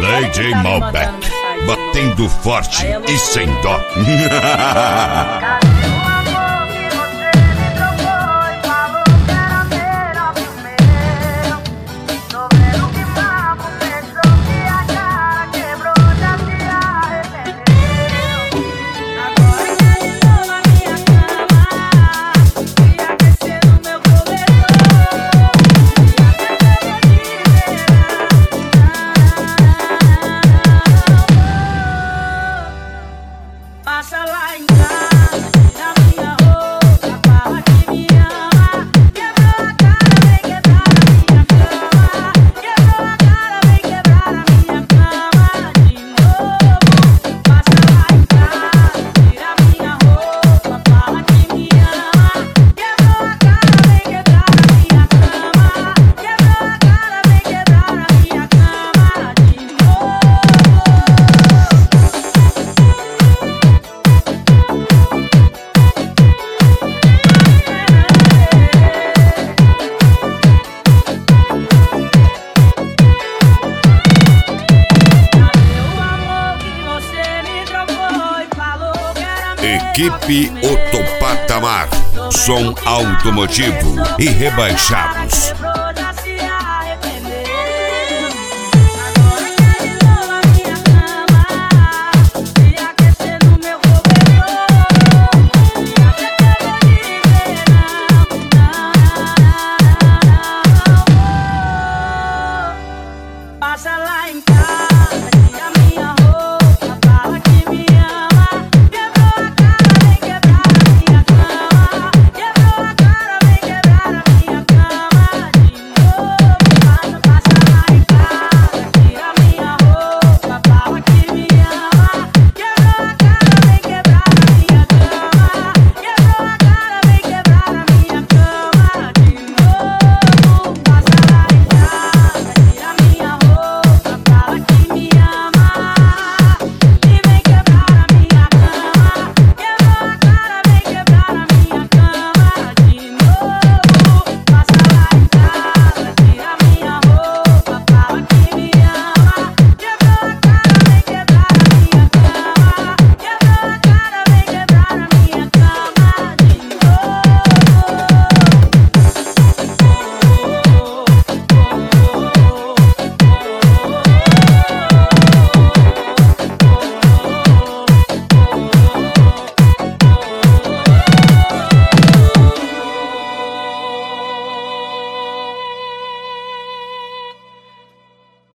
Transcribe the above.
DJ Malbec, batendo forte e sem dó. Passa lá em casa, tira minha roupa, fala que me ama. Quebrou a cara, vem quebrar a minha cama. Quebrou a cara, vem quebrar a minha cama de novo. Passa lá em casa, tira minha roupa, fala que me ama. Quebrou a cara, vem quebrar a minha cama. Quebrou a cara, vem quebrar a minha cama de novo. Equipe Otopatamar, som automotivo e rebaixados. Passa lá em casa.